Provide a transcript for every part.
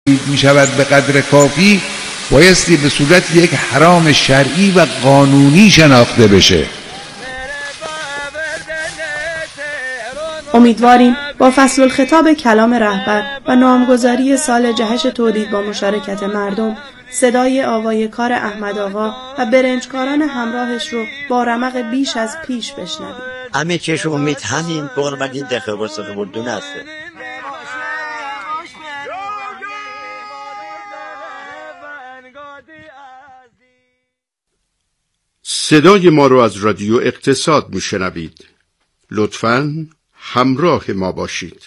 می شود به قدر کافی بایستی به صورت یک حرام شرعی و قانونی شناخته بشه. امیدواریم با فصل الخطاب کلام رهبر و نامگذاری سال جهش تولید با مشارکت مردم، صدای آوای کار احمد آقا و برنجکاران همراهش رو با رمق بیش از پیش بشنویم. همه چش امید همین قربت این دخل برسخ بردون هسته. صدای ما رو از رادیو اقتصاد میشنوید. لطفاً همراه ما باشید.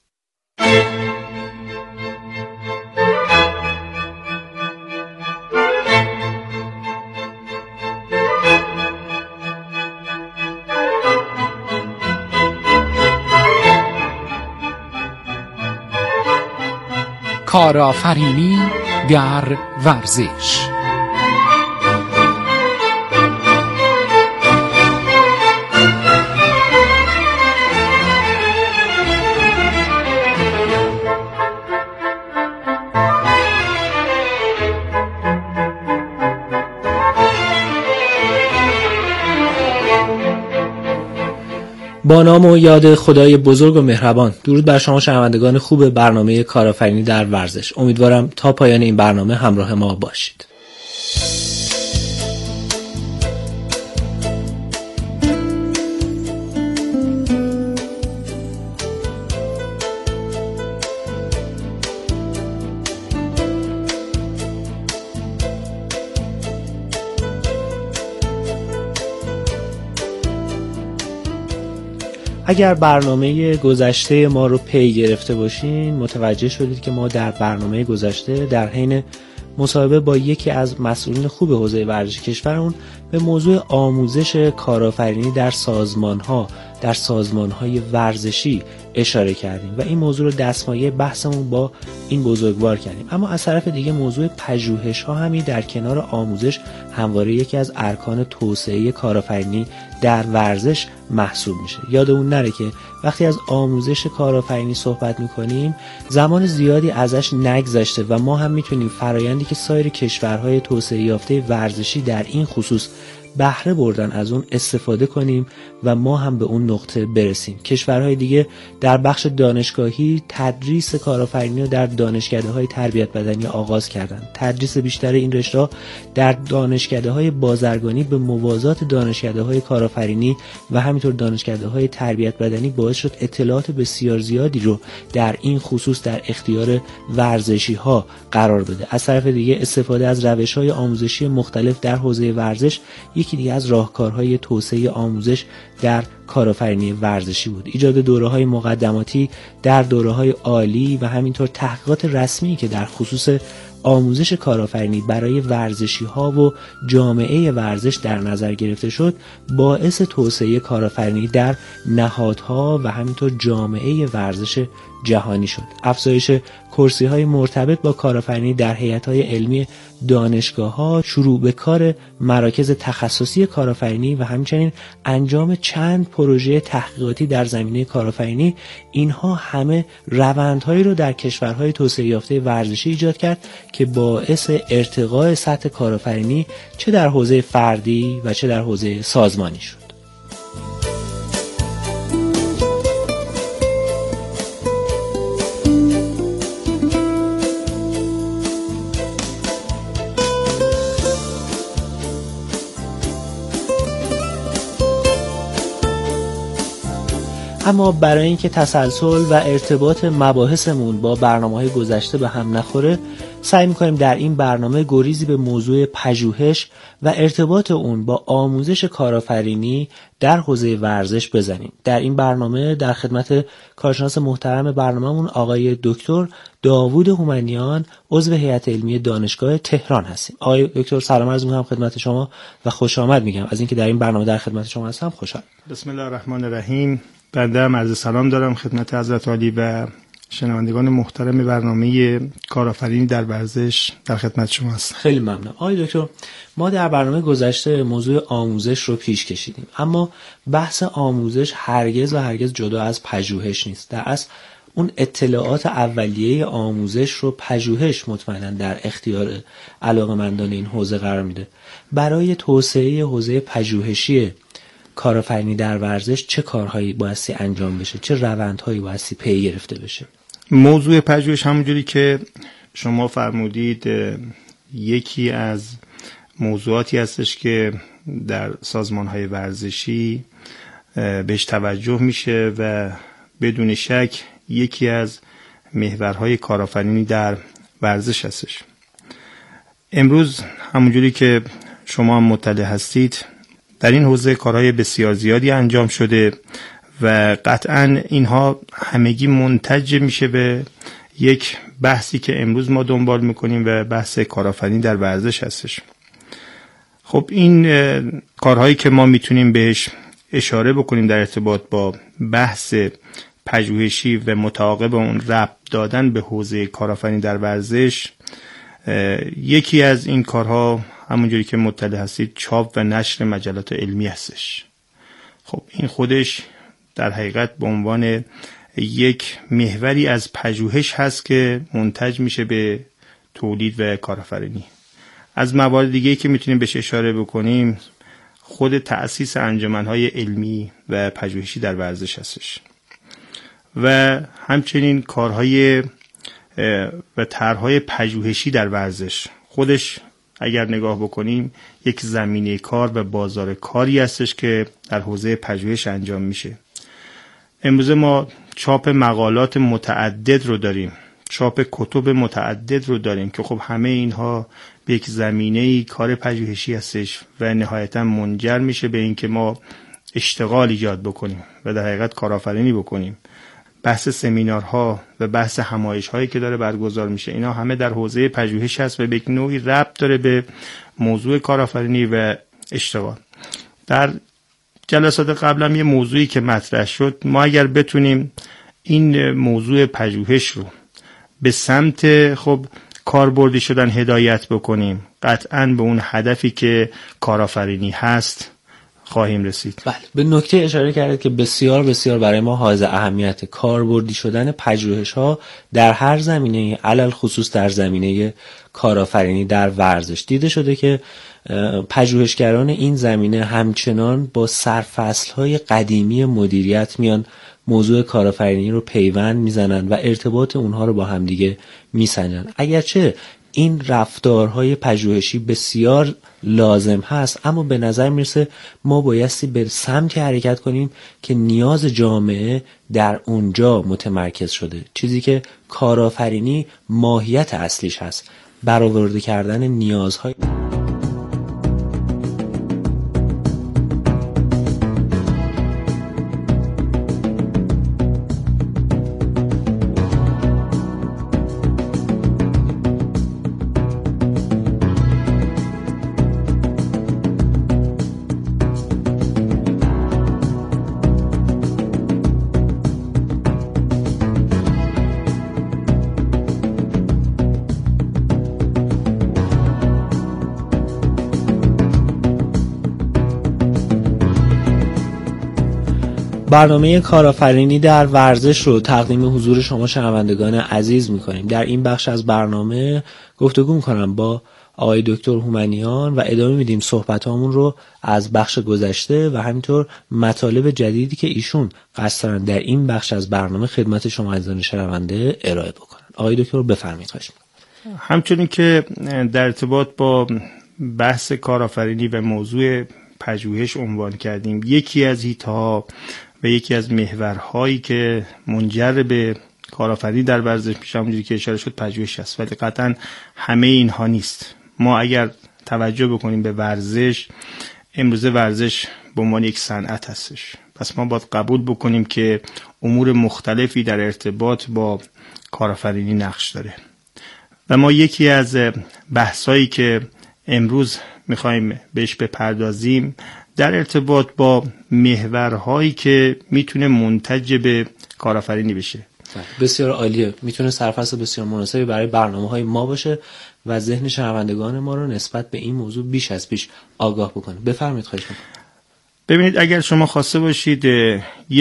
کارآفرینی در ورزش. با نام و یاد خدای بزرگ و مهربان، درود بر شما شنوندگان خوب برنامه کارآفرینی در ورزش. امیدوارم تا پایان این برنامه همراه ما باشید. اگر برنامه گذشته ما رو پی گرفته باشین متوجه شدید که ما در برنامه گذشته در حین مصاحبه با یکی از مسئولین خوب حوزه ورزش کشورمون به موضوع آموزش کارآفرینی در سازمان‌های ورزشی اشاره کردیم و این موضوع رو دستمایه بحثمون با این بزرگوار کردیم. اما از طرف دیگه موضوع پژوهش‌ها همی در کنار آموزش همواره یکی از ارکان توسعه کارآفرینی در ورزش محسوب میشه. یادمون نره که وقتی از آموزش کارآفرینی صحبت میکنیم زمان زیادی ازش نگذشته و ما هم میتونیم فرایندی که سایر کشورهای توسعه یافته ورزشی در این خصوص بهره بردن از اون استفاده کنیم و ما هم به اون نقطه برسیم. کشورهای دیگه در بخش دانشگاهی تدریس کارآفرینی رو در دانشکده‌های تربیت بدنی آغاز کردن. تدریس بیشتر این رشته در دانشکده‌های بازرگانی به موازات دانشکده‌های کارآفرینی و همینطور دانشکده‌های تربیت بدنی باعث شد اطلاعات بسیار زیادی رو در این خصوص در اختیار ورزشی‌ها قرار بده. از طرف دیگه استفاده از روش‌های آموزشی مختلف در حوزه ورزش یکی دیگه از راهکارهای توسعه آموزش در کارآفرینی ورزشی بود. ایجاد دوره‌های مقدماتی در دوره‌های عالی و همینطور تحقیقات رسمی که در خصوص آموزش کارآفرینی برای ورزشی‌ها و جامعه ورزش در نظر گرفته شد باعث توسعه کارآفرینی در نهادها و همینطور جامعه ورزش جهانی شد. افزایش کرسی‌های مرتبط با کارآفرینی در هیئت‌های علمی دانشگاه‌ها، شروع به کار مراکز تخصصی کارآفرینی و همچنین انجام چند پروژه تحقیقاتی در زمینه کارآفرینی، اینها همه روندهایی رو در کشورهای توسعه یافته ورزشی ایجاد کرد که باعث ارتقاء سطح کارآفرینی چه در حوزه فردی و چه در حوزه سازمانی شد. اما برای اینکه تسلسل و ارتباط مباحثمون با برنامه‌های گذشته به هم نخوره، سعی می‌کنیم در این برنامه گریزی به موضوع پژوهش و ارتباط اون با آموزش کارآفرینی در حوزه ورزش بزنیم. در این برنامه در خدمت کارشناس محترم برنامه‌مون آقای دکتر داوود هومنیان، عضو هیئت علمی دانشگاه تهران هستیم. آقای دکتر سلام عرض می‌کنم خدمت شما و خوش آمد میگم. از اینکه در این برنامه در خدمت شما هستم خوشحالم. بسم الله الرحمن الرحیم. بنده هم عرض سلام دارم خدمت حضرت عالی و شنوندگان محترم برنامه کارآفرینی در ورزش در خدمت شما هستم. خیلی ممنونم. آقای دکتر، ما در برنامه گذشته موضوع آموزش رو پیش کشیدیم، اما بحث آموزش هرگز و هرگز جدا از پژوهش نیست. در اصل اون اطلاعات اولیه آموزش رو پژوهش مطمئنا در اختیار علاقه‌مندان این حوزه قرار میده. برای توسعه حوزه پژوهشی کارآفرینی در ورزش چه کارهایی بایستی انجام بشه؟ چه روندهایی بایستی پی گرفته بشه؟ موضوع پژوهش همونجوری که شما فرمودید یکی از موضوعاتی هستش که در سازمان‌های ورزشی بهش توجه میشه و بدون شک یکی از محورهای کارآفرینی در ورزش هستش. امروز همونجوری که شما هم مطلع هستید در این حوزه کارهای بسیار زیادی انجام شده و قطعاً اینها همگی منتج میشه به یک بحثی که امروز ما دنبال میکنیم و بحث کارآفرینی در ورزش هستش. خب این کارهایی که ما میتونیم بهش اشاره بکنیم در ارتباط با بحث پژوهشی و متعاقب اون ربط دادن به حوزه کارآفرینی در ورزش، یکی از این کارها همونجوری که مطلع هستید چاپ و نشر مجلات علمی هستش. خب این خودش در حقیقت به عنوان یک محوری از پژوهش هست که منتج میشه به تولید و کارآفرینی. از موارد دیگه‌ای که میتونیم بهش اشاره بکنیم خود تأسیس انجمن‌های علمی و پژوهشی در ورزش هستش و همچنین کارهای و طرح‌های پژوهشی در ورزش خودش اگر نگاه بکنیم یک زمینه کار و بازار کاری هستش که در حوزه پژوهش انجام میشه. امروز ما چاپ مقالات متعدد رو داریم، چاپ کتب متعدد رو داریم که خب همه اینها به یک زمینه کار پژوهشی هستش و نهایتا منجر میشه به اینکه ما اشتغال ایجاد بکنیم و در حقیقت کارآفرینی بکنیم. بحث سمینارها و بحث همایش‌هایی که داره برگزار میشه اینا همه در حوزه پژوهش هست و به یک نوعی ربط داره به موضوع کارآفرینی و اشتغال. در جلسات قبل هم یه موضوعی که مطرح شد، ما اگر بتونیم این موضوع پژوهش رو به سمت خب کاربردی شدن هدایت بکنیم، قطعاً به اون هدفی که کارآفرینی هست خواهیم رسید. بله، به نکته اشاره کردید که بسیار بسیار برای ما حائز اهمیت کاربردی شدن پژوهش‌ها در هر زمینه، علل خصوص در زمینه کارآفرینی در ورزش. دیده شده که پژوهشگران این زمینه همچنان با سرفصل‌های قدیمی مدیریت میان موضوع کارآفرینی رو پیوند میزنن و ارتباط اونها رو با همدیگه میسنجن. اگرچه این رفتارهای پژوهشی بسیار لازم هست، اما به نظر میرسه ما بایستی به سمتی حرکت کنیم که نیاز جامعه در اونجا متمرکز شده، چیزی که کارآفرینی ماهیت اصلیش هست، برآورده کردن نیازهای برنامه کارآفرینی در ورزش رو تقدیم حضور شما شنوندگان عزیز می‌کنیم. در این بخش از برنامه گفتگو می‌کنم با آقای دکتر هومنیان و ادامه میدیم صحبتامون رو از بخش گذشته و همینطور مطالب جدیدی که ایشون قصد دارن در این بخش از برنامه خدمت شما عزیزان شنونده ارائه بکنن. آقای دکتر بفرمایید. خواهش می‌کنم. همچنین که در ارتباط با بحث کارآفرینی و موضوع پژوهش عنوان کردیم، یکی از حیطه‌ها و یکی از محورهایی که منجر به کارآفرینی در ورزش میشه همونجوری که اشاره شد پژوهش است، ولی قطعا همه اینها نیست. ما اگر توجه بکنیم به ورزش، امروزه ورزش به عنوان یک صنعت هستش، پس ما باید قبول بکنیم که امور مختلفی در ارتباط با کارآفرینی نقش داره و ما یکی از بحثایی که امروز میخوایم بهش بپردازیم در ارتباط با محورهایی که میتونه منتج به کارآفرینی بشه. بسیار عالیه، میتونه سرفصل بسیار مناسبی برای برنامه‌های ما باشه و ذهن شنوندگان ما رو نسبت به این موضوع بیش از پیش آگاه بکنه. بفرمایید. خواهش می‌کنم. ببینید، اگر شما خواسته باشید یک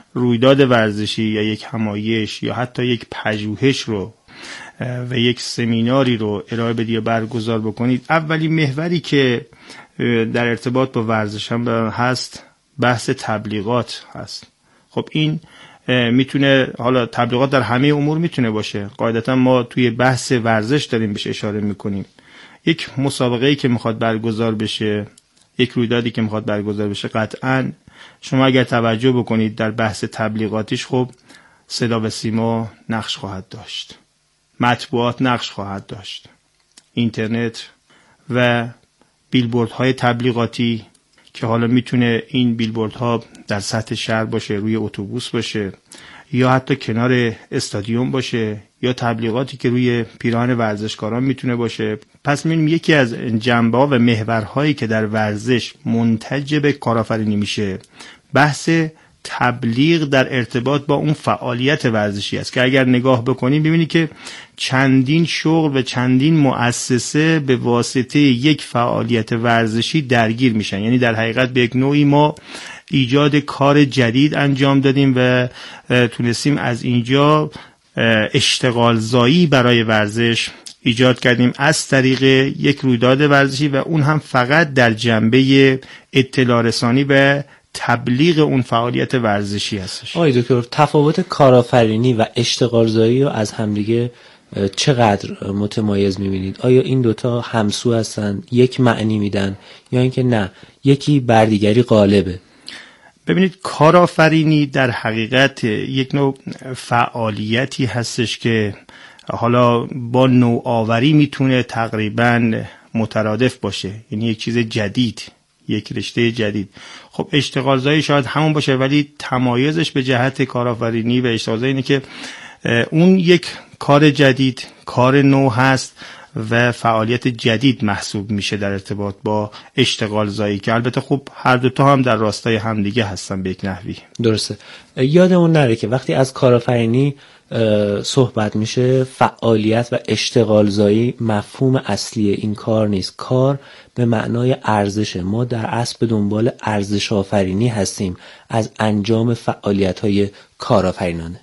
رویداد ورزشی یا یک همایش یا حتی یک پژوهش رو و یک سمیناری رو ارائه بدید یا برگزار بکنید، اولین محوری که در ارتباط با ورزش هم هست بحث تبلیغات هست. خب این میتونه، حالا تبلیغات در همه امور میتونه باشه، قاعدتا ما توی بحث ورزش داریم بهش اشاره میکنیم. یک مسابقه‌ای که میخواد برگزار بشه، یک رویدادی که میخواد برگزار بشه، قطعاً شما اگر توجه بکنید در بحث تبلیغاتیش خب صدا و سیما نقش خواهد داشت، مطبوعات نقش خواهد داشت، اینترنت و بیلبوردهای تبلیغاتی که حالا میتونه این بیلبوردها در سطح شهر باشه، روی اتوبوس باشه یا حتی کنار استادیوم باشه، یا تبلیغاتی که روی پیراهن ورزشکاران میتونه باشه. پس می‌بینیم یکی از جنبه‌ها و محورهایی که در ورزش منتج به کارآفرینی میشه بحث تبلیغ در ارتباط با اون فعالیت ورزشی است که اگر نگاه بکنیم ببینید که چندین شغل و چندین مؤسسه به واسطه یک فعالیت ورزشی درگیر میشن. یعنی در حقیقت به یک نوعی ما ایجاد کار جدید انجام دادیم و تونستیم از اینجا اشتغال زایی برای ورزش ایجاد کردیم از طریق یک رویداد ورزشی و اون هم فقط در جنبه اطلاع رسانی و تبلیغ اون فعالیت ورزشی هستش. آقای دکتر، تفاوت کارآفرینی و اشتغال زایی رو از همدیگه چقدر متمایز می‌بینید؟ آیا این دوتا همسو هستن، یک معنی میدن، یا اینکه نه یکی بر دیگری غالبه؟ ببینید، کارآفرینی در حقیقت یک نوع فعالیتی هستش که حالا با نوآوری میتونه تقریباً مترادف باشه، یعنی یک چیز جدید، یک رشته جدید. خب اشتغال زایی شاید همون باشه، ولی تمایزش به جهت کارآفرینی و اشتغال زایی اینه که اون یک کار جدید، کار نو هست و فعالیت جدید محسوب میشه در ارتباط با اشتغال زایی، که البته خب هر دوتا هم در راستای همدیگه هستن به یک نحوی. درسته. یادمون نره که وقتی از کارآفرینی صحبت میشه، فعالیت و اشتغال زایی مفهوم اصلی این کار نیست. کار به معنای ارزشه. ما در اصل به دنبال ارزش آفرینی هستیم از انجام فعالیت‌های کارآفرینانه.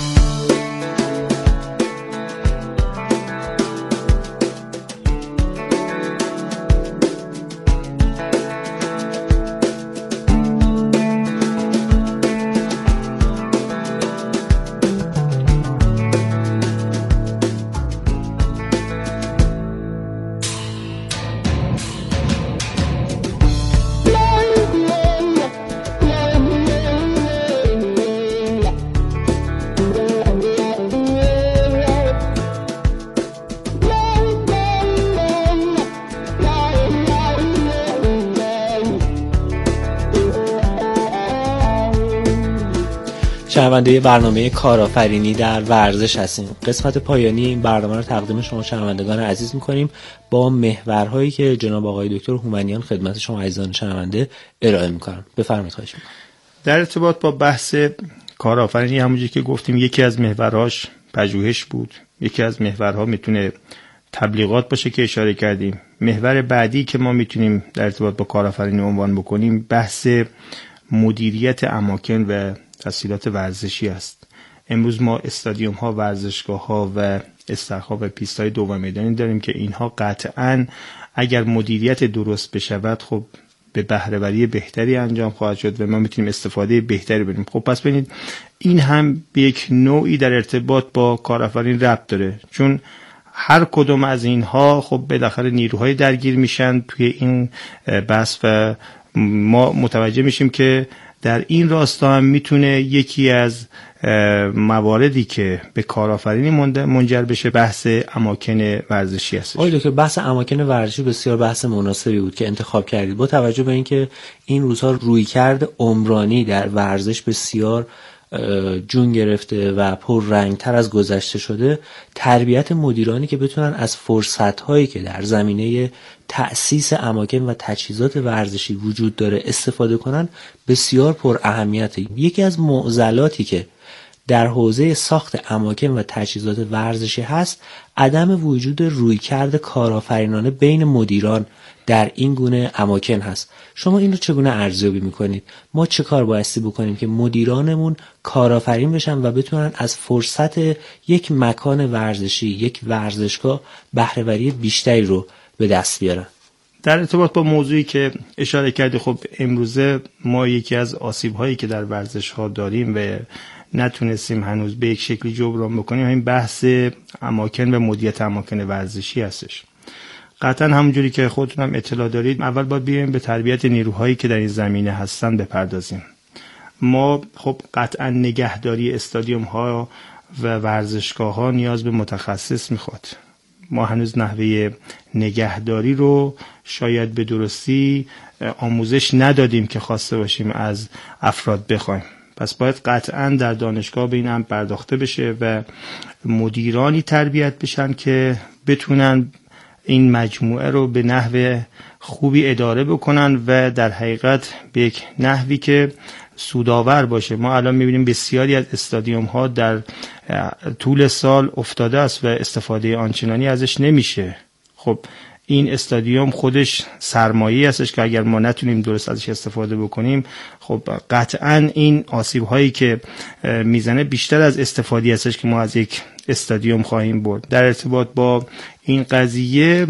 شنونده برنامه کارآفرینی در ورزش هستیم. قسمت پایانی این برنامه رو تقدیم شما شنوندگان عزیز می‌کنیم با محورهایی که جناب آقای دکتر هومنیان خدمت شما عزیزان شنونده ارائه می‌کنم. بفرمایید. خواهش می‌کنم. در ارتباط با بحث کارآفرینی همونجوری که گفتیم یکی از محورهاش پژوهش بود، یکی از محورها میتونه تبلیغات باشه که اشاره کردیم. محور بعدی که ما میتونیم در ارتباط با کارآفرینی عنوان بکنیم بحث مدیریت اماکن و تسهیلات ورزشی است. امروز ما استادیوم ها، ورزشگاه ها و استخرها و پیست های دو میدانی داریم که اینها قطعاً اگر مدیریت درست بشود خب به بهره‌وری بهتری انجام خواهد شد و ما میتونیم استفاده بهتری بریم. خب پس ببینید این هم به یک نوعی در ارتباط با کارآفرین ربط داره، چون هر کدوم از اینها خب بالاخره نیروهای درگیر میشن توی این بحث و ما متوجه میشیم که در این راستا هم میتونه یکی از مواردی که به کارآفرینی منجر بشه بحث اماکن ورزشی است. آقای دکتر، بحث اماکن ورزشی بسیار بحث مناسبی بود که انتخاب کردید. با توجه به اینکه این روزها رویکرد عمرانی در ورزش بسیار جون گرفته و پررنگتر از گذشته شده، تربیت مدیرانی که بتونن از فرصت‌هایی که در زمینه تأسیس اماکن و تجهیزات ورزشی وجود داره استفاده کنن بسیار پر اهمیته. یکی از معضلاتی که در حوزه ساخت اماکن و تجهیزات ورزشی هست عدم وجود رویکرد کارآفرینانه بین مدیران در این گونه اماکن هست. شما این رو چگونه ارزیابی میکنید؟ ما چه کار بایستی بکنیم که مدیرانمون کارآفرین بشن و بتونن از فرصت یک مکان ورزشی، یک ورزشگاه بهره‌وری بیشتری رو به دست بیارن؟ در ارتباط با موضوعی که اشاره کردی، خب امروزه ما یکی از آسیب‌هایی که در ورزش‌ها داریم و نتونستیم هنوز به یک شکلی جبران بکنیم این بحث اماکن و مدیریت اماکن ورزشی هستش. قطعا همونجوری که خودتون هم اطلاع دارید، اول باید بیایم به تربیت نیروهایی که در این زمینه هستن بپردازیم. ما خب قطعا نگهداری استادیوم ها و ورزشگاه ها نیاز به متخصص میخواد. ما هنوز نحوه نگهداری رو شاید به درستی آموزش ندادیم که خواسته باشیم از افراد بخوایم. پس باید قطعا در دانشگاه به این هم پرداخته بشه و مدیرانی تربیت بشن که بتونن این مجموعه رو به نحو خوبی اداره بکنن و در حقیقت به یک نحوی که سودآور باشه. ما الان میبینیم بسیاری از استادیوم ها در طول سال افتاده است و استفاده آنچنانی ازش نمیشه. خب این استادیوم خودش سرمایه هستش که اگر ما نتونیم درست ازش استفاده بکنیم، خب قطعا این آسیب هایی که میزنه بیشتر از استفاده هستش که ما از یک استادیوم خواهیم برد. در ارتباط با این قضیه،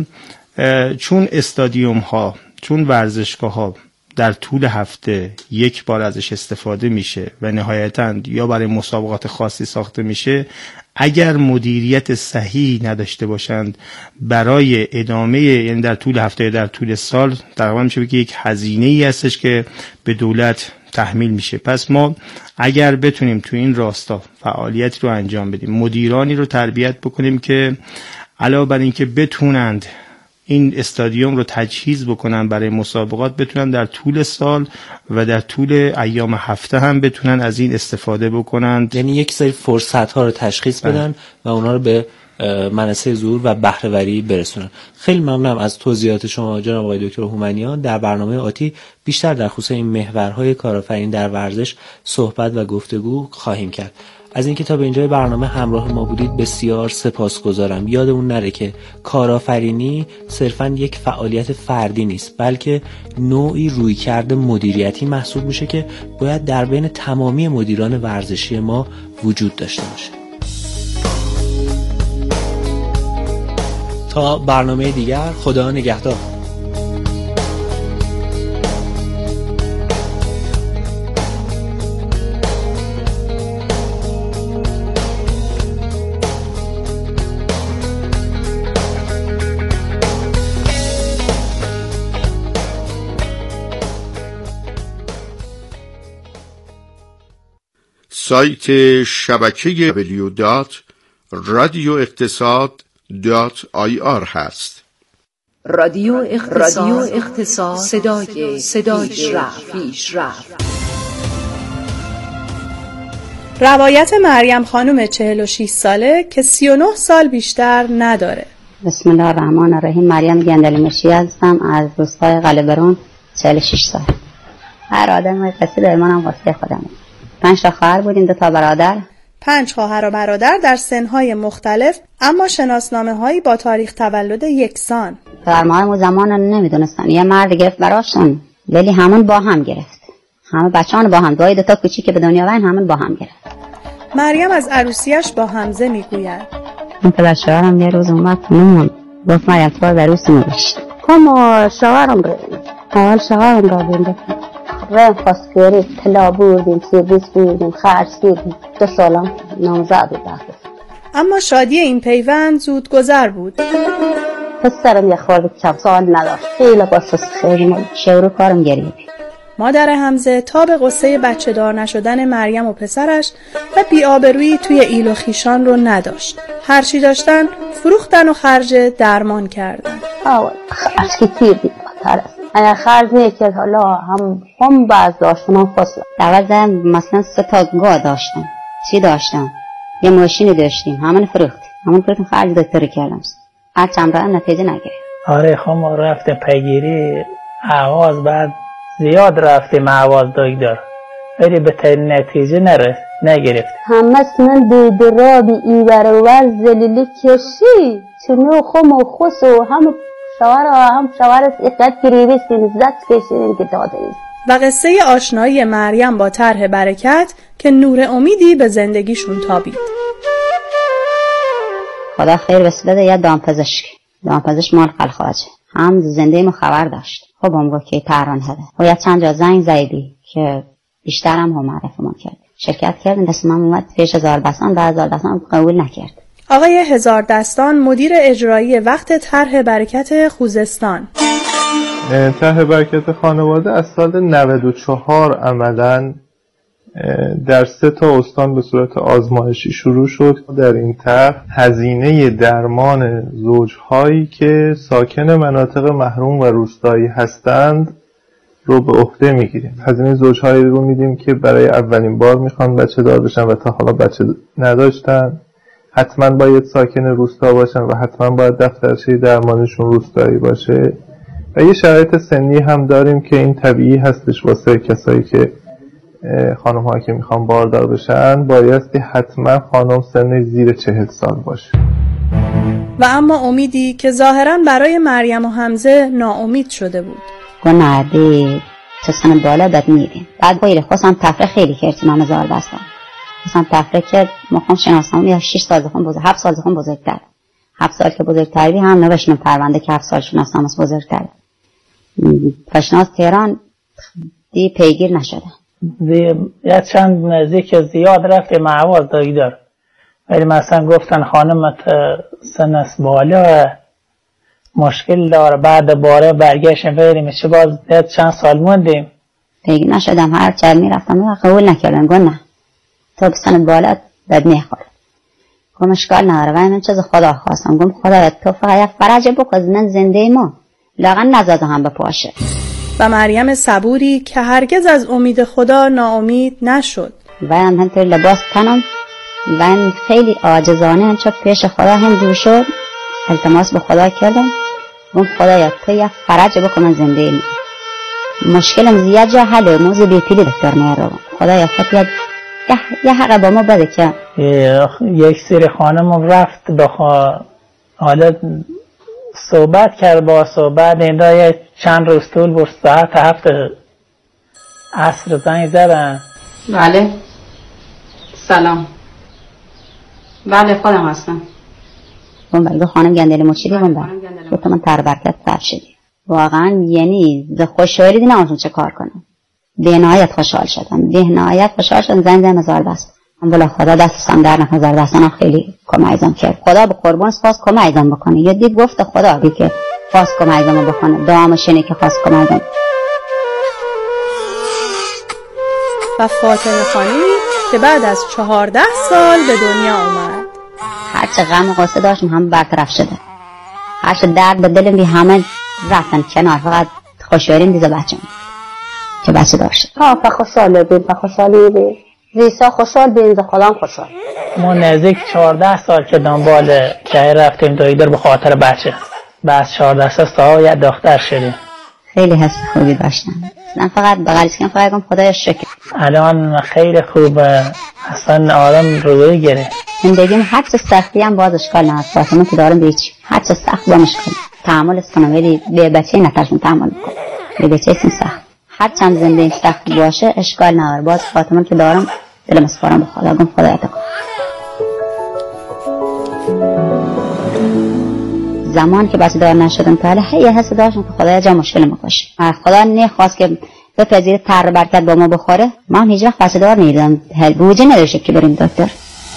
چون استادیوم ها، چون ورزشگاه ها در طول هفته یک بار ازش استفاده میشه و نهایتاً یا برای مسابقات خاصی ساخته میشه، اگر مدیریت صحیح نداشته باشند برای ادامه، یعنی در طول هفته یا در طول سال، تقریبا میشه بگه یک هزینه‌ای هستش که به دولت تحمیل میشه. پس ما اگر بتونیم تو این راستا فعالیت رو انجام بدیم، مدیرانی رو تربیت بکنیم که علاوه بر این که بتونند این استادیوم رو تجهیز بکنن برای مسابقات، بتونن در طول سال و در طول ایام هفته هم بتونن از این استفاده بکنن. یعنی یک سری فرصت ها رو تشخیص بدن و اونا رو به منصه ظهور و بهره‌وری برسونن. خیلی ممنونم از توضیحات شما جناب آقای دکتر هومنیان. در برنامه آتی بیشتر در خصوص این محورهای کارآفرینی در ورزش صحبت و گفتگو خواهیم کرد. از اینکه تا به اینجای برنامه همراه ما بودید بسیار سپاسگزارم. یادمون نره که کارآفرینی صرفاً یک فعالیت فردی نیست، بلکه نوعی رویکرد مدیریتی محسوب میشه که باید در بین تمامی مدیران ورزشی ما وجود داشته باشه. تا برنامه دیگر، خدا نگهدار. سایت شبکه www.radioiqtisad.ir هست. رادیو اقتصاد، صدای پیشرفت. روایت مریم خانم 46 ساله که 39 سال بیشتر نداره. بسم الله الرحمن الرحیم. مریم گندلی مشی هستم از روستای قلعه‌برون، 46 سال. هر آدم قصه داره، منم واسه خودم. 5 تا خواهر بودیم، 2 تا برادر. 5 خواهر و برادر در سنهای مختلف، اما شناسنامه‌هایی با تاریخ تولد یکسان. پدرمادرم اون زمان نمیدونستن، یه مرد گرفت براشون، ولی همون با هم گرفت. همه بچه‌ها با هم، 2 تا کوچیک که به دنیا آوردن همون با هم گرفت. مریم از عروسیش با حمزه میگوید. من پدر شوهرم یه روز اومد خونمون، گفت مریم تو به عروسیمون بشی. ما شوهرم رو اول شوهرم رو بردیم راه فاسکوری طلا بردیم، سرویس بردیم، خرج بردیم. 2 سالم نامزد بود. اما شادی این پیوند زود گذر بود. پسرم یه خورده کم سال نداشت، خیلی باسست، خیلی شورو کارم گرید. مادر حمزه تا به قصه بچه دار نشدن مریم و پسرش و بی‌آبرویی توی ایل و خیشان رو نداشت. هرچی داشتن فروختن و خرج درمان کردن. خرج که تیر دید بطر است. اگر خرج نیکید حالا هم باز داشتم، هم فصل دوازده مثلا 3 تا گاه داشتم. چی داشتم؟ یه ماشینی داشتیم، همون فروختیم خرج دکتر کردم. هر چند راه نتیجه نگرفت. آره ما رفتیم پیگیری آواز، بعد زیاد رفتیم آواز دکتر ولی به نتیجه نرسید. نگرفت. همه سنن بیدرابی ایورور زلیلی کشی چنو خم و خس و هم شوار اقداد گریوی سینزد کشیدین که داده ایست. و قصه آشنایی مریم با طرح برکت که نور امیدی به زندگیشون تابید. خدا خیر وسیله یه دامپزشک مال خلخواجه هم زنده ما خبر داشت. خب هم گفت که تهران هده و یا چند جا زنگ زیدی که بیشتر هم معرفمون کرد. شرکت کردن دستم هم اومد پیش هزاردستان و هزاردستان قبول نکرد. آقای هزاردستان مدیر اجرایی وقت طرح برکت خوزستان. طرح برکت خانواده از سال 94 عملاً در 3 استان به صورت آزمایشی شروع شد. در این طرح هزینه درمان زوجهایی که ساکن مناطق محروم و روستایی هستند رو به عهده میگیریم. هزینه زوجهایی رو میدیم که برای اولین بار میخوان بچه دار بشن و تا حالا بچه نداشتن. حتما باید ساکن روستا باشن و حتما باید دفترچه درمانشون روستایی باشه. و یه شرایط سنی هم داریم که این طبیعی هستش واسه کسایی که خانم ها که میخوان باردار بشن بایستی حتما خانم سن زیر 40 سال باشه. و اما امیدی که ظاهرا برای مریم و حمزه ناامید شده بود. گناهی تو سن بالا بد میدیم. بعد باید خواستم تفریح خیلی کردیم هم هزاردستان. خواستم تفریح کرد مخون شناسم یا 6 سال زخون بزرگ 7 سال زخون بزرگتر 7 سال که بزرگتری هم نوشتم پرونده که 7 سال شناسم از بزرگتر پشناس تهران دی پیگیر نشده. یه چند نزدیک زیاد رفت معواز دایی دار ولی مثلا گفتن خانمت سنس بالا مشکل داره بعد باره برگشتیم بریم چه باز چند سال موندیم پیگیر نشدم. هر چند میرفتم قبول نکردن. گفت نه تو بسن بالا بد میخوره. گفت اشکال نداره و من چیز خدا خواستم. گفت خدا تو فقط فرج بکن من زنده ما لاغن نزاده هم بپاشه. و مریم صبوری که هرگز از امید خدا ناامید نشد. و هم تو لباس تنم و خیلی عاجزانه همچه پیش خدا هم دور شد. التماس به خدا کردم. گفت خدایا تو یه فرج بکن من زنده ایم. مشکلم زیاد جا حله موزی بیپیلی دکتر میارم. خدایا خود یه حقه با ما بده که یک سری خانم رفت بخوا حالا صحبت کرد با صحبت این را یه چند روز طول برد. ساعت 7 عصر زنگ زدن. بله سلام. بله خودم هستم. بگو خانم گندلی مچیدی گفت من تر برکت تر شدی. واقعا یعنی به خوشحالی نمیدونم چه کار کنم. به نهایت خوشحال شدم. زنگ هزاردستان. بلا خدا دستم در نکنه. هزاردستان خیلی کمکم کرد. خدا به قربان خواست کمکم بکنه. یه دید گفت خدا بی که خواست کمکم بکنه. دعامش اینه که خواست کمکم. و فاطمه خانمی که بعد از 14 سال به دنیا اومد. هرچه غم و غصه داشتم هم برطرف شده. هرچه درد به دلم بی همه رفتن کنار. فقط خوشحالیم دیگه بچه‌م که بچه داشت. خوشحاله بیم. ریسا خوشحال بیم و خودم خوشحال. ما نزدیک 14 سال که دنبال که رفتیم دویدر به خاطر بچه. بعد 14 سال یه دختر شدیم. خیلی حس خوبی داشتم. من فقط بغلش کنم فقط گم خدای شکر. الان خیلی خوبه. اصلا آرام روی گره. زندگیم هر چه سختی هم باز اشکال نداره. فاطمه که دارم بیچ هر چه سخت با مشکل تحمل کنم ولی به بچه نتاشون تحمل کنم. به بچه سخت. هر چند زندگی سخت باشه اشکال نداره. باز فاطمه که دارم دلم اسپارم به خدا. گم خدا عطا کن. زمان که بچه دار نشدم تا حالا یه حس داشتم که خدایا جا مشکل ما باشه. خدا نخواست که بپذیره طرح برکت با ما بخوره. ما هم هیچ وقت بچه دار نیدم. بوجه نداشته که بریم دکتر.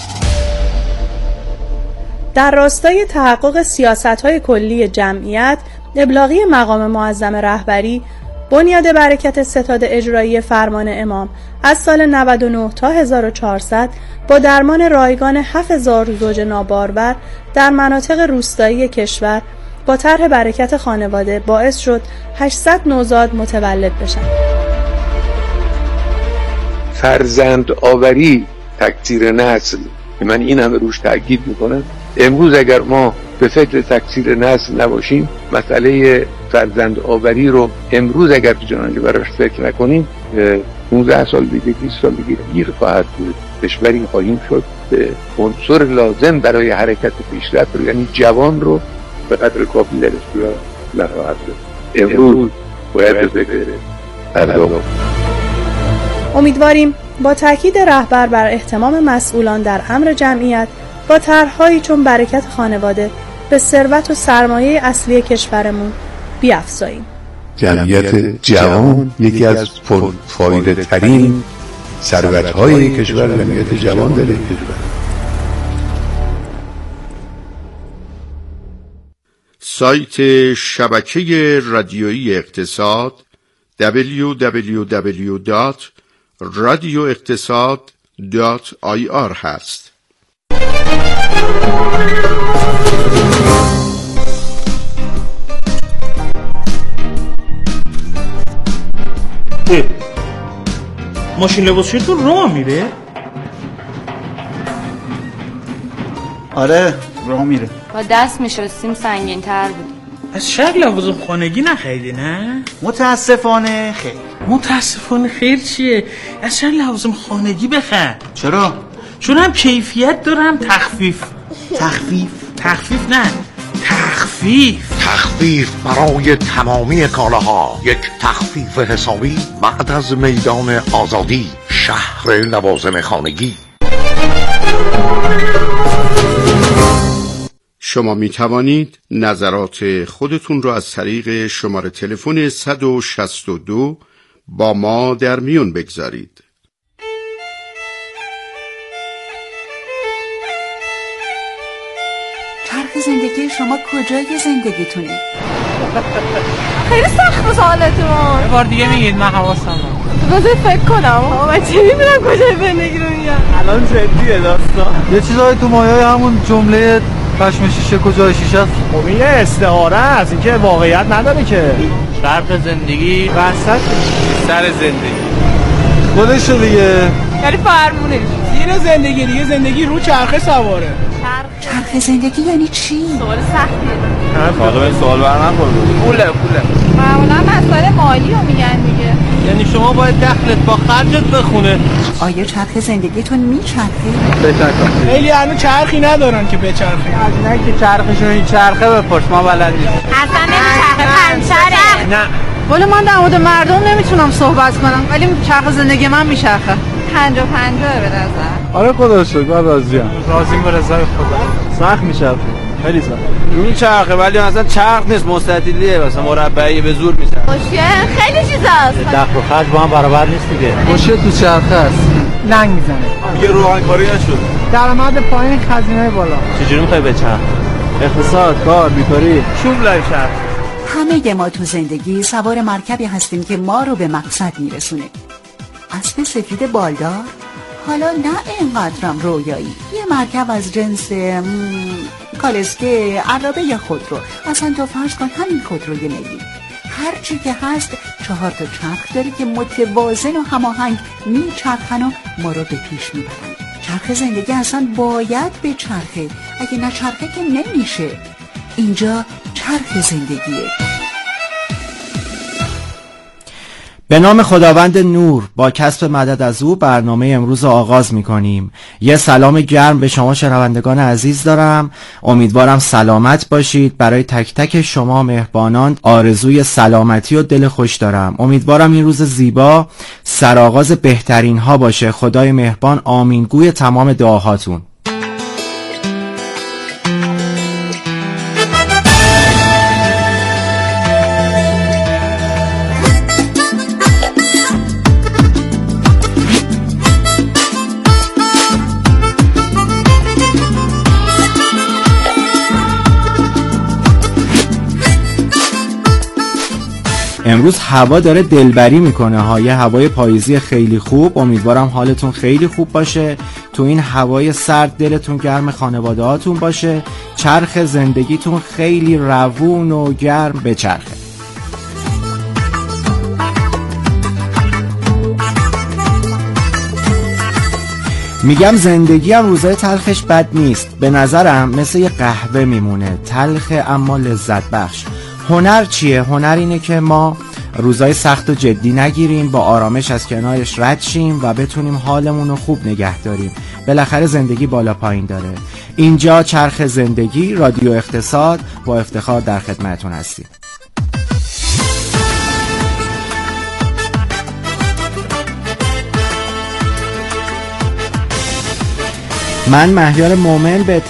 در راستای تحقق سیاست‌های کلی جمعیت، ابلاغی مقام معظم رهبری، بنیاد برکت ستاد اجرایی فرمان امام از سال 99 تا 1400 با درمان رایگان 7000 زوج نابارور در مناطق روستایی کشور با طرح برکت خانواده باعث شد 800 نوزاد متولد بشن. فرزند آوری تکثیر نسل، من این همه روش تاکید میکنم. امروز اگر ما به فکر تکثیر نسل نباشیم، مسئله فرزند آوری رو امروز اگر تو جهان براش فکر نکنیم، 15 سال دیگه 20 سال دیگه گیر خواهد بود. کشوری خواهیم شد به عنصر لازم برای حرکت پیشرفت رو، یعنی جوان رو به قدر کافی در اختیار نخواهد داشت. امروز باید به فکر پرداخت. امیدواریم با تاکید رهبر بر اهتمام مسئولان در امر جمعیت با طرح‌هایی چون برکت خانواده به ثروت و سرمایه اصلی کشورمون بیفزاییم. جمعیت جوان یکی از پرفایده ترین ثروت‌های کشور، جمعیت جوان در کشور. سایت شبکه رادیویی اقتصاد www.radioeqtasad.ir هست. ماشین لباسشویی تو راه میره؟ آره راه میره. با دست میشستیم سنگین تر بود. از شک لوازم خانگی نخریدی نه؟ متاسفانه خیر. متاسفانه خیر چیه؟ از شک لوازم خانگی بخر. چرا؟ چون هم کیفیت داره هم تخفیف. تخفیف نه، تخفیف برای تمامی کالاها. یک تخفیف حسابی بعد از میدان آزادی، شهر لوازم خانگی. شما می توانید نظرات خودتون را از طریق شماره تلفن 162 با ما در میون بگذارید. چرخ زندگی شما کجای زندگیتونه؟ خیلی سخت سوالتون. یه بار دیگه میگید، من حواسم بذار فکر کنم. من چه میدونم کجای زندگی رو میگم. الان جدیه داستان. یه چیزایی تو مایه همون جمله پشم شیشه کجای شیشه است. خب این استعاره است، این که واقعیت نداره که. چرخ زندگی وسط سر زندگی خودشه دیگه، یعنی فرمونش زیر زندگی دیگه. زندگی رو چرخه سواره. چرخ زندگی یعنی چی؟ سوال سختیه. حالا به سوال برنخورد. پوله معمولا مسائل مالی رو میگن دیگه. یعنی شما باید دخلت با خرجت بخونه. آیا چرخ زندگیتون میچرخه؟ بچرخه. خیلی هنو چرخی ندارن که بچرخه. از اینایی که چرخشون این چرخه بپرس، ما بلد نیستیم. اصلا نمیچرخه، پنچره. نه ولی من در مورد مردم نمیتونم صحبت کنم، ولی چرخ زندگی من میچرخه. 50-50 به نظر. آره خدا شکر، من راضیم به رضای خدا. سخت میشه، خیلی سخت میچرخه ولی مثلا چرخ نیست، مستطیلیه، مثلا مربعی به زور میچرخه. خوشگل خیلی چیزاست. دخل و خرج با هم برابر نیست دیگه. خوشگل تو چرخه است، لنگ میزنه. میگه روحانکاری نشد. درآمد پایین، خزینه بالا. چجوری میخوای بچرخ؟ اقتصاد، کار، بیکاری، شوم لای چرخ. همه ما تو زندگی سوار مرکبی هستیم که ما رو به مقصد میرسونه. اسب سفید بالدار؟ حالا نه اینقدرم رویایی. یه مرکب از جنس کالسکه، عرابه یا خودرو. اصلا تو فرض کن همین خودروی ملی، هر چی که هست 4 تا چرخ داره که متوازن و هماهنگ میچرخن و ما رو به پیش میبرن. چرخ زندگی اصلا باید به چرخه، اگه نه چرخه که نمیشه. اینجا چرخ زندگیه. به نام خداوند نور، با کسب مدد از او برنامه امروز آغاز می کنیم. یه سلام گرم به شما شنوندگان عزیز دارم. امیدوارم سلامت باشید. برای تک تک شما مهربانان آرزوی سلامتی و دل خوش دارم. امیدوارم این روز زیبا سرآغاز بهترین ها باشه. خدای مهربان آمینگوی تمام دعاهاتون. امروز هوا داره دلبری میکنه ها، یه هوای پاییزی خیلی خوب. امیدوارم حالتون خیلی خوب باشه، تو این هوای سرد دلتون گرم خانواده هاتون باشه، چرخ زندگیتون خیلی روون و گرم بچرخه. میگم زندگی هم روزای تلخش بد نیست، به نظرم مثل یه قهوه میمونه، تلخه اما لذت بخش. هنر چیه؟ هنر اینه که ما روزای سخت و جدی نگیریم، با آرامش از کنارش رد شیم و بتونیم حالمون رو خوب نگه داریم. بالاخره زندگی بالا پایین داره. اینجا چرخ زندگی، رادیو اقتصاد، با افتخار در خدمتتون هستیم. من مهیار مومن به